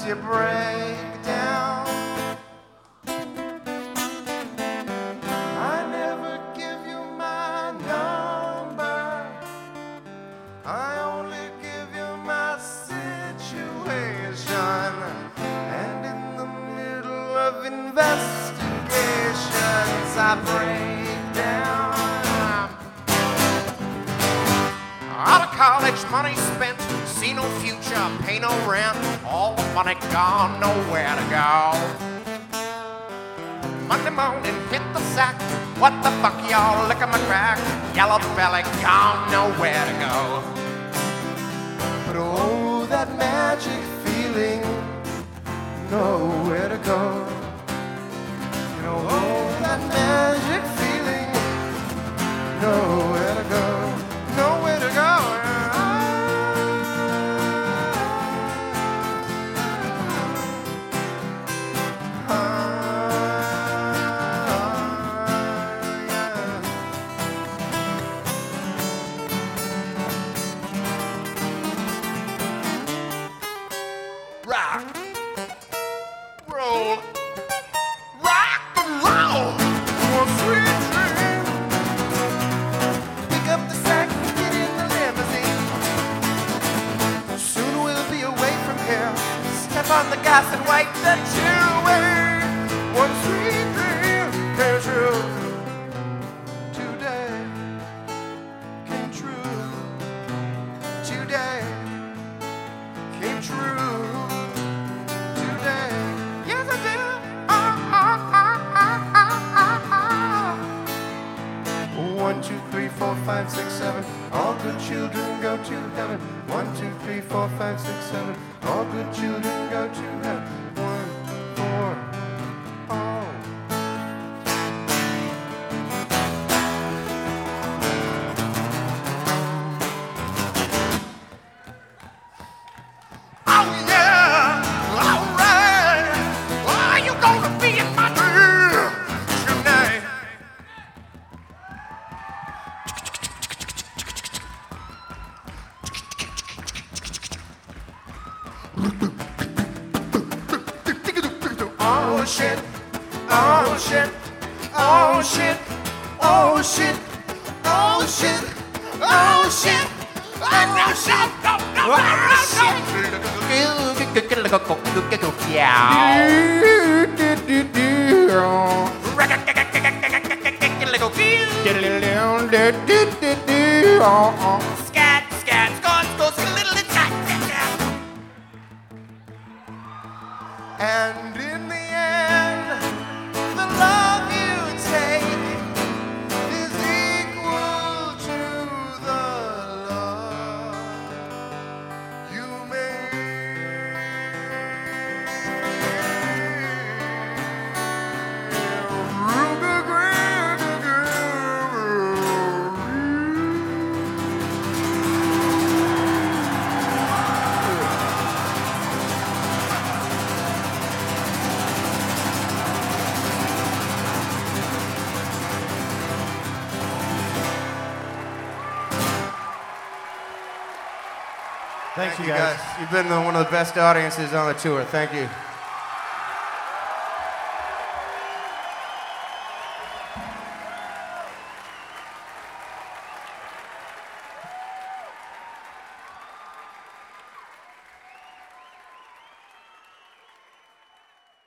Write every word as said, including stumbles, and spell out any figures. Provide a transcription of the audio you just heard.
you break down. I never give you my number. I only give you my situation. And in the middle of investigations, I break down. All the college money spent, see no future, pay no rent. All the money gone, nowhere to go. Monday morning, hit the sack. What the fuck, y'all, lick 'em a crack. Yellow belly, gone, nowhere to go. But oh, that magic feeling, nowhere to go. You know, oh, that magic feeling, nowhere to go. Nowhere to go. Rock, roll, rock and roll. One sweet dream. Pick up the sack and get in the limousine. Soon we'll be away from here. Step on the gas and wipe the chill away. One sweet dream came true. Today came true. Today came true. One, two, three, four, five, six, seven. All good children go to heaven. One, two, three, four, five, six, seven. All good children go to heaven. One, four, oh. Oh yeah, all right. Are you gonna be in my dream tonight? Oh shit, oh shit, oh shit, oh shit, oh shit, oh shit, oh shit, oh shit. Scat, scat, scat, scat, scat. And in the end, the love you take is equal to the love you Thank, Thank you, guys. guys. You've been the, one of the best audiences on the tour. Thank you.